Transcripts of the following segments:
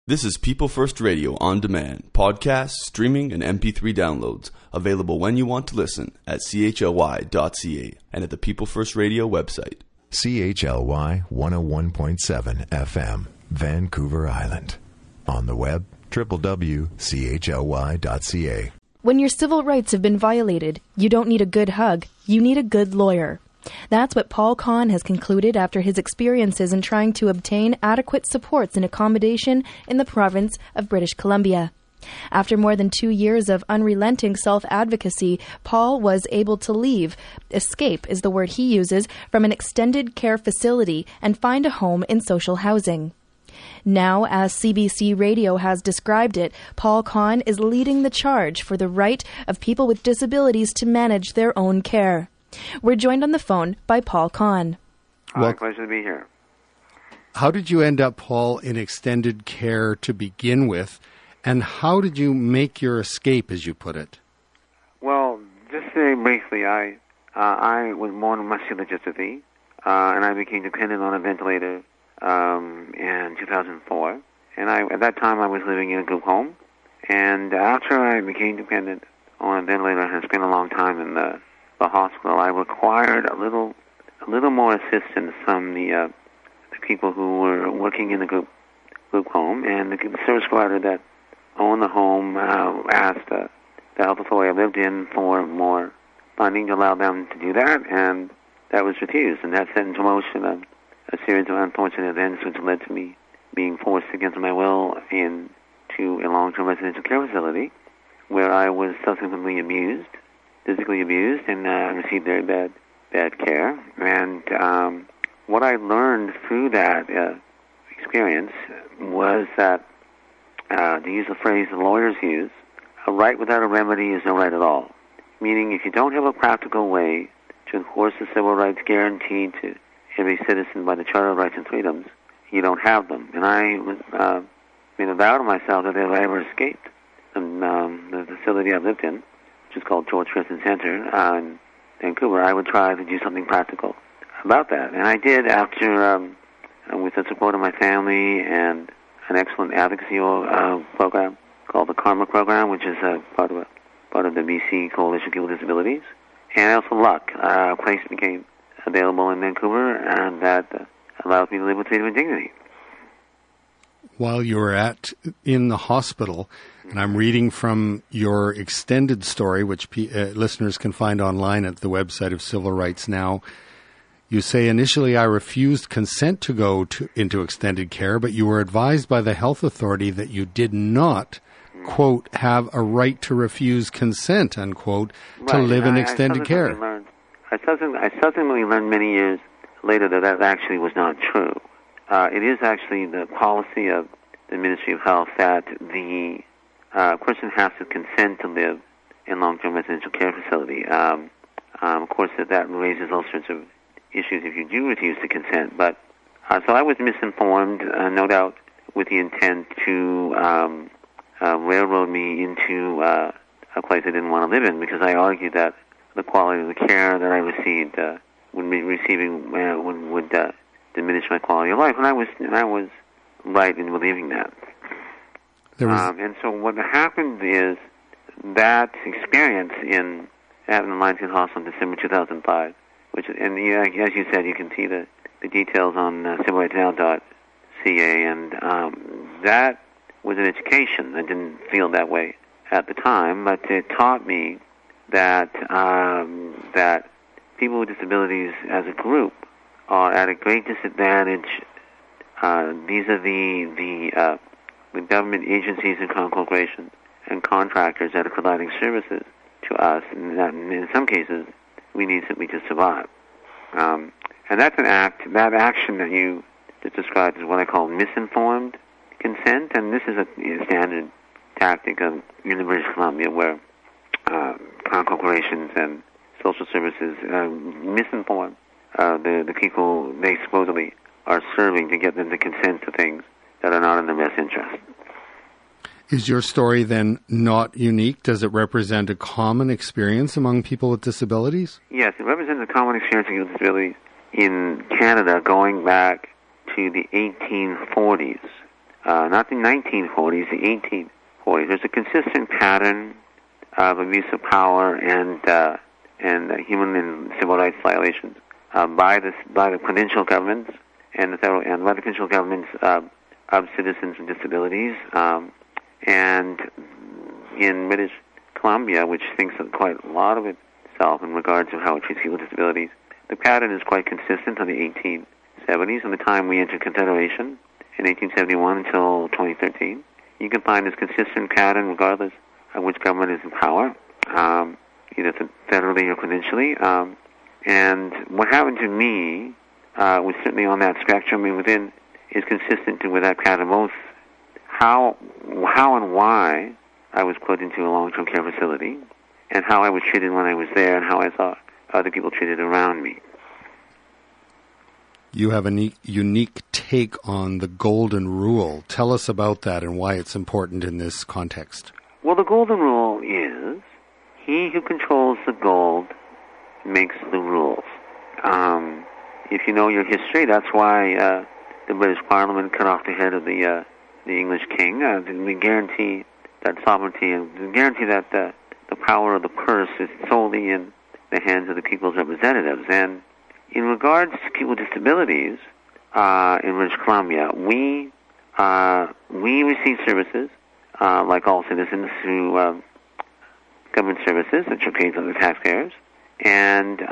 This is People First Radio on demand, podcasts, streaming, and MP3 downloads, available when you want to listen at chly.ca and at the People First Radio website. CHLY 101.7 FM, Vancouver Island. On the web, www.chly.ca. When your civil rights have been violated, you don't need a good hug, you need a good lawyer. That's what Paul Kahn has concluded after his experiences in trying to obtain adequate supports and accommodation in the province of British Columbia. After more than 2 years of unrelenting self-advocacy, Paul was able to escape is the word he uses, from an extended care facility and find a home in social housing. Now, as CBC Radio has described it, Paul Kahn is leading the charge for the right of people with disabilities to manage their own care. We're joined on the phone by Paul Kahn. Well, pleasure to be here. How did you end up, Paul, in extended care to begin with, and how did you make your escape, as you put it? Well, just very briefly, I was born with muscular dystrophy, and I became dependent on a ventilator in 2004. And at that time, I was living in a group home. And after I became dependent on a ventilator and spent a long time in the hospital, I required a little more assistance from the people who were working in the group home, and the service provider that owned the home asked the health authority I lived in for more funding to allow them to do that, and that was refused, and that set into motion a series of unfortunate events which led to me being forced against my will into a long-term residential care facility where I was subsequently physically abused, and received very bad care. And what I learned through that experience was that, to use the phrase the lawyers use, a right without a remedy is no right at all. Meaning, if you don't have a practical way to enforce the civil rights guaranteed to every citizen by the Charter of Rights and Freedoms, you don't have them. And I made a vow to myself that if I ever escaped from the facility I lived in, which is called George Christian Center in Vancouver, I would try to do something practical about that. And I did after, with the support of my family and an excellent advocacy program called the Karma Program, which is part of the BC Coalition of People with Disabilities. And also luck. A place became available in Vancouver, and that allows me to live with freedom and dignity. While you were in the hospital, and I'm reading from your extended story, which listeners can find online at the website of Civil Rights Now, you say, initially I refused consent to go into extended care, but you were advised by the health authority that you did not, quote, have a right to refuse consent, unquote, to live in extended care. I subsequently learned many years later that actually was not true. It is actually the policy of the Ministry of Health that the person has to consent to live in long-term residential care facility. Of course, that raises all sorts of issues if you do refuse to consent. But so I was misinformed, no doubt, with the intent to railroad me into a place I didn't want to live in, because I argued that the quality of the care that I received would diminish my quality of life, and I was right in believing that. And so what happened is that experience at the Lionsgate Hospital in December 2005, as you said, you can see the details on civilrightsnow.ca, and that was an education. I didn't feel that way at the time, but it taught me that people with disabilities as a group are at a great disadvantage vis-a-vis the government agencies and corporations and contractors that are providing services to us, and that in some cases we need simply to survive. And that's that action that you just described is what I call misinformed consent, and this is a standard tactic of British Columbia where corporations and social services misinform the people they supposedly are serving to get them to consent to things that are not in their best interest. Is your story then not unique? Does it represent a common experience among people with disabilities? Yes, it represents a common experience with disabilities in Canada going back to the 1840s. not the 1940s, the 1840s. There's a consistent pattern of abuse of power and human and civil rights violations by the provincial governments and the federal and by the provincial governments of citizens with disabilities, and in British Columbia, which thinks of quite a lot of itself in regards to how it treats people with disabilities. The pattern is quite consistent on the 1870s, and the time we entered Confederation in 1871 until 2013. You can find this consistent pattern regardless of which government is in power, either federally or provincially. And what happened to me was certainly on that spectrum, and within is consistent with that pattern, both how and why I was put into a long-term care facility, and how I was treated when I was there, and how I saw other people treated around me. You have a unique take on the Golden Rule. Tell us about that and why it's important in this context. Well, the Golden Rule is, he who controls the gold makes the rules. If you know your history, that's why the British Parliament cut off the head of the English king. We guarantee that sovereignty and guarantee that the power of the purse is solely in the hands of the people's representatives. And in regards to people with disabilities in British Columbia, we receive services like all citizens through government services that are paid by the taxpayers, and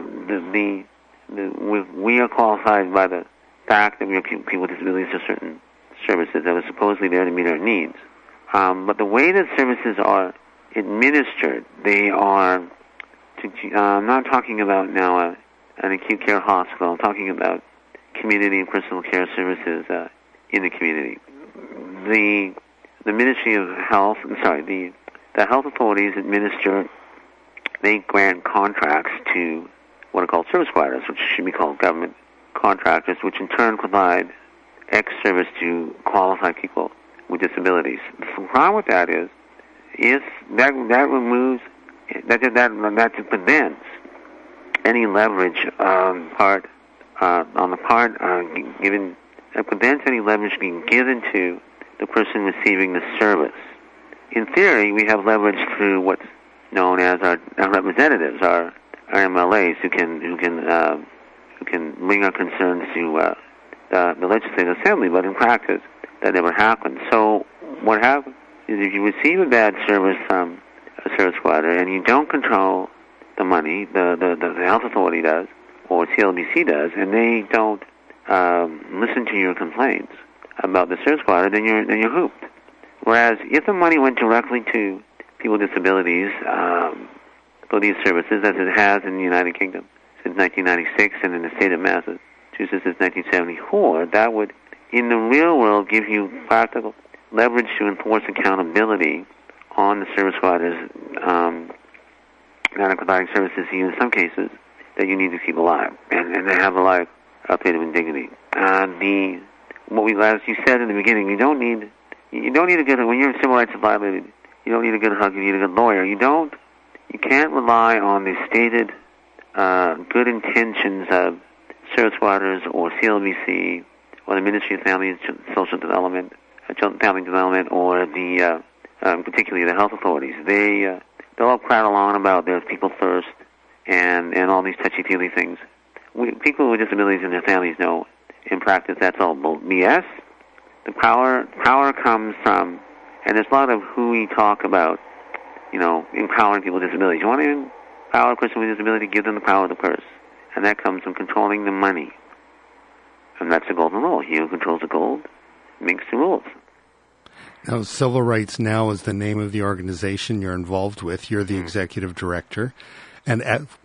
we are qualified by the fact that we are people with disabilities to certain services that are supposedly there to meet our needs. But the way that services are administered, they are, I'm not talking about now an acute care hospital, I'm talking about community and personal care services in the community. The Ministry of Health, the health authorities administer, they grant contracts to what are called service providers, which should be called government contractors, which in turn provide X service to qualified people with disabilities. The problem with that is that removes, that prevents any leverage prevents any leverage being given to the person receiving the service. In theory, we have leverage through what's known as our representatives, our MLAs, who can bring our concerns to the Legislative Assembly, but in practice, that never happens. So what happens is if you receive a bad service from a service provider and you don't control the money, the health authority does, or CLBC does, and they don't listen to your complaints about the service provider, then you're hooped. Whereas if the money went directly to people with disabilities for these services, as it has in the United Kingdom since 1996 and in the state of Massachusetts since 1974, that would, in the real world, give you practical leverage to enforce accountability on the service providers that are providing services to you in some cases that you need to keep alive and they have a life of freedom and dignity. As you said in the beginning, you don't need a good, when your civil rights are violated, you don't need a good hug, you need a good lawyer. You can't rely on the stated good intentions of service providers or CLBC or the Ministry of Family and Social Development, Family Development, or particularly the health authorities. They'll all prattle on about their people first and all these touchy-feely things. People with disabilities and their families know, in practice, that's all BS. The power comes from, and there's a lot of hooey talk about, empowering people with disabilities. You want to empower a person with a disability, give them the power of the purse. And that comes from controlling the money. And that's the Golden Rule. He who controls the gold makes the rules. Now, Civil Rights Now is the name of the organization you're involved with. You're the executive director. And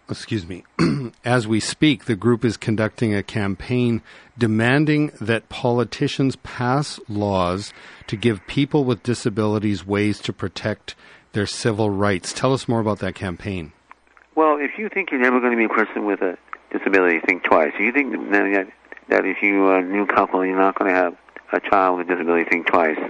as we speak, the group is conducting a campaign demanding that politicians pass laws to give people with disabilities ways to protect their civil rights. Tell us more about that campaign. Well, if you think you're never going to be a person with a disability, think twice. If you think that if you're a new couple and you're not going to have a child with a disability, think twice.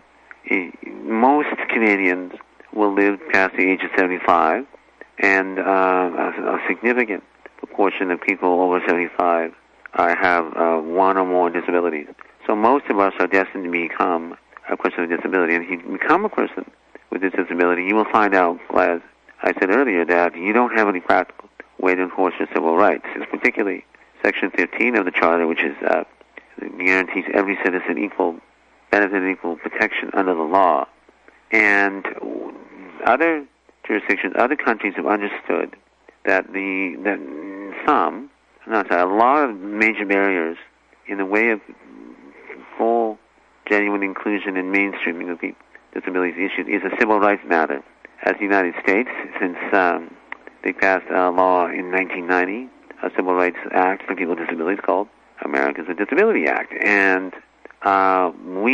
Most Canadians will live past the age of 75. And a significant proportion of people over 75 have one or more disabilities. So most of us are destined to become a person with disability. And if you become a person with this disability, you will find out, as I said earlier, that you don't have any practical way to enforce your civil rights. It's particularly Section 15 of the Charter, which is guarantees every citizen equal benefit and equal protection under the law. And other jurisdictions, other countries have understood that a lot of major barriers in the way of full, genuine inclusion and mainstreaming of disabilities issues is a civil rights matter. As the United States, since they passed a law in 1990, a Civil Rights Act for people with disabilities called Americans with Disability Act. And our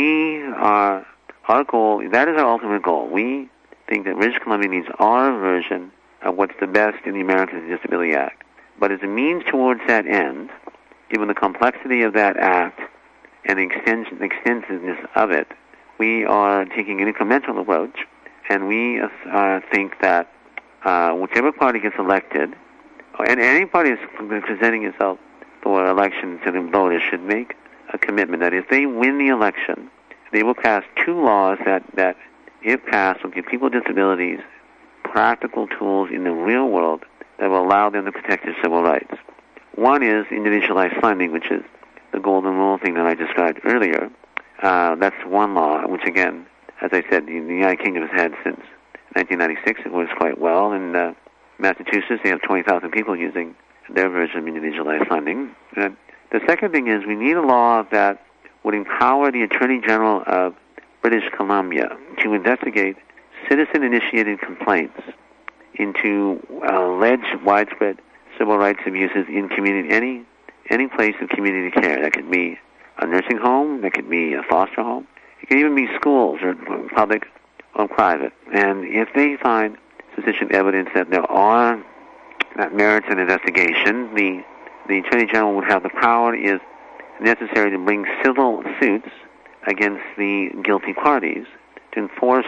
goal, that is our ultimate goal. We think that British Columbia needs our version of what's the best in the Americans with Disability Act. But as a means towards that end, given the complexity of that act and the extensiveness of it, we are taking an incremental approach, and we think that whichever party gets elected, and any party is presenting itself for election to the voters should make a commitment that if they win the election, they will pass two laws that if passed, will give people with disabilities practical tools in the real world that will allow them to protect their civil rights. One is individualized funding, which is the golden rule thing that I described earlier. That's one law, which again, as I said, the United Kingdom has had since 1996. It works quite well. In Massachusetts, they have 20,000 people using their version of individualized funding. The second thing is we need a law that would empower the Attorney General of British Columbia to investigate citizen-initiated complaints into alleged widespread civil rights abuses in community, any place of community care. That could be a nursing home, that could be a foster home, it could even be schools or public or private. And if they find sufficient evidence that that merits an investigation, the Attorney General would have the power, is necessary, to bring civil suits against the guilty parties to enforce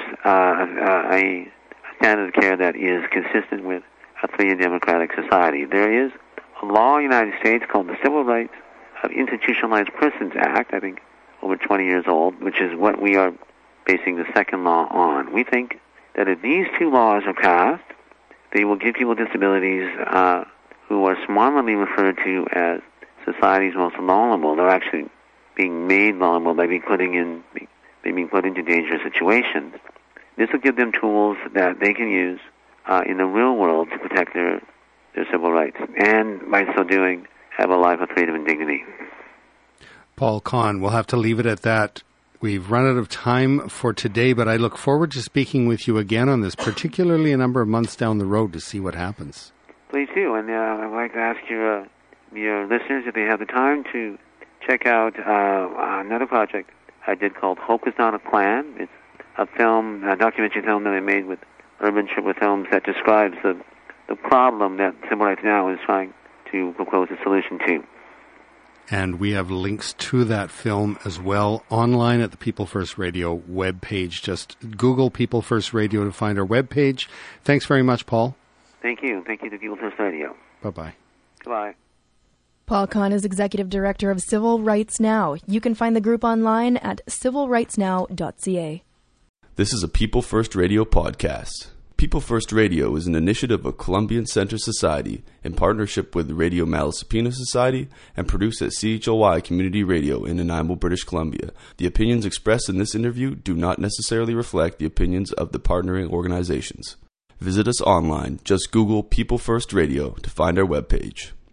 a standard of care that is consistent with a free and democratic society. There is a law in the United States called the Civil Rights of Institutionalized Persons Act, I think over 20 years old, which is what we are basing the second law on. We think that if these two laws are passed, they will give people with disabilities who are smartly referred to as society's most vulnerable. They're actually being made vulnerable by being put into dangerous situations. This will give them tools that they can use in the real world to protect their civil rights, and by so doing, have a life of freedom and dignity. Paul Kahn, we'll have to leave it at that. We've run out of time for today, but I look forward to speaking with you again on this, particularly a number of months down the road, to see what happens. Please do, and I'd like to ask your listeners, if they have the time, to check out another project I did called Hope Is Not a Plan. It's a documentary film that I made with Urban Tripler Films that describes the problem that Civil Rights Now is trying to propose a solution to. And we have links to that film as well online at the People First Radio webpage. Just Google People First Radio to find our webpage. Thanks very much, Paul. Thank you. Thank you to People First Radio. Bye-bye. Goodbye. Paul Kahn is Executive Director of Civil Rights Now. You can find the group online at civilrightsnow.ca. This is a People First Radio podcast. People First Radio is an initiative of Columbian Center Society in partnership with the Radio Malaspina Society and produced at CHLY Community Radio in Nanaimo, British Columbia. The opinions expressed in this interview do not necessarily reflect the opinions of the partnering organizations. Visit us online. Just Google People First Radio to find our webpage.